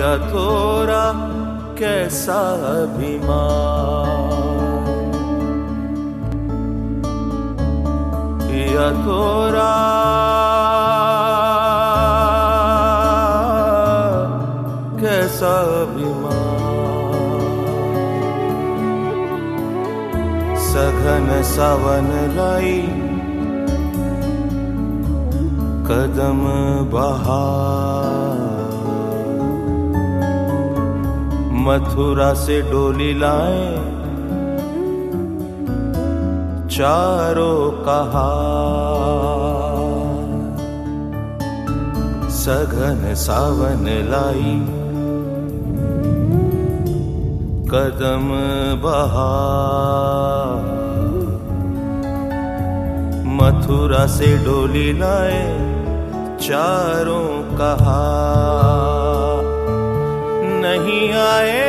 पिया तोरा कैसा अभिमान, पिया तोरा कैसा अभिमान। सघन सावन लाई कदम बहार, मथुरा से डोली लाए चारों कहार। सघन सावन लाई कदम बहार, मथुरा से डोली लाए चारों कहार। नहीं आए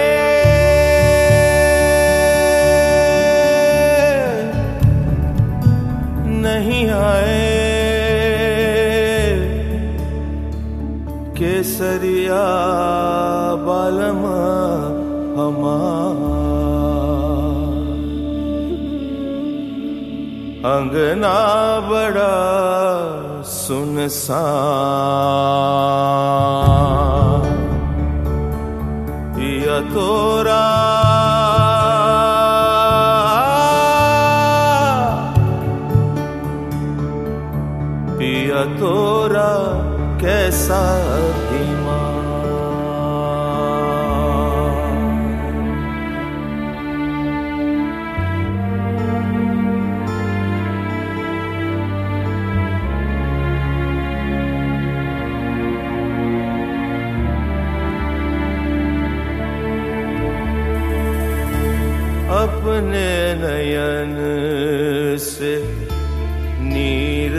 नहीं आए केसरिया बालमा हमार। अंगना बड़ा सुनसान, पिया तोरा पिया तोरा कैसा अभिमान। अपने नयन से नीर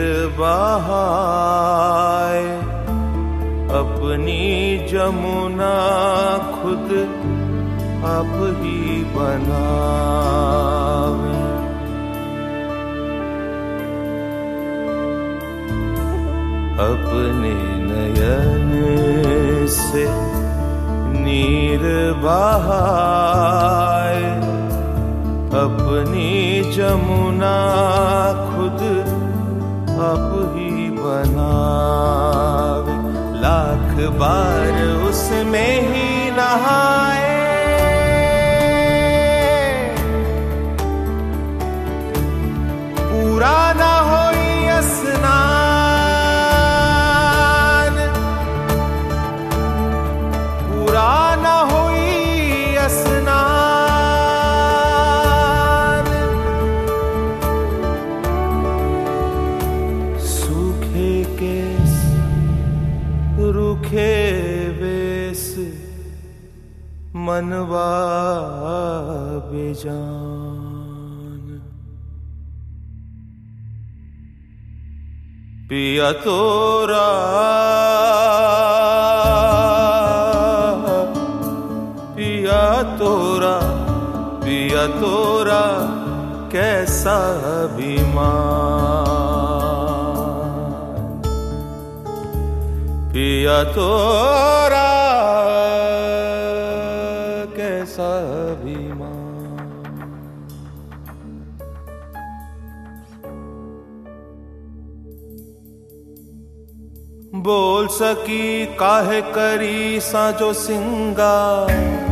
बहाए, अपनी जमुना खुद आप ही बनावे। अपने नयन से नीर बहाए, अपनी जमुना खुद आप ही बनावे। लाख बार उसमें ही नहाए, पूरा ना होई स्नान, पूरा ना होई स्नान। सूखे केस रूखे वेश, मनवा बेजान। पिया तोरा पिया तोरा पिया तोरा कैसा अभिमान। पिया तोरा कैसा अभिमान। बोल सकी काहे करी साजो सिंगार,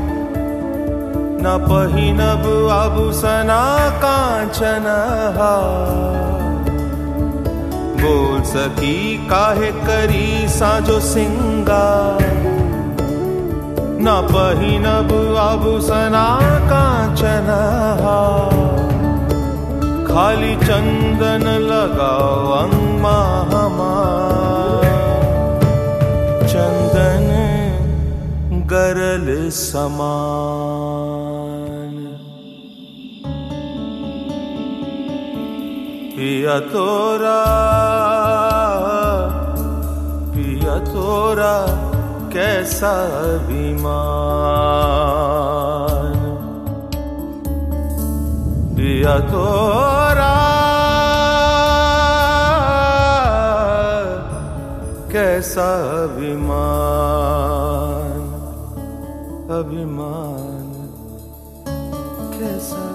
न पहिनब आभूषणा कांचन हार। बोल सकी काहे करी साजो सिंगार, न पहिनब आभूषणा कांचन हार। खाली चंदन लगाओ अंगमा हमार, चंदन गरल समान। पिया तोरा कैसा अभिमान। पिया तोरा कैसा अभिमान। अभिमान कैसा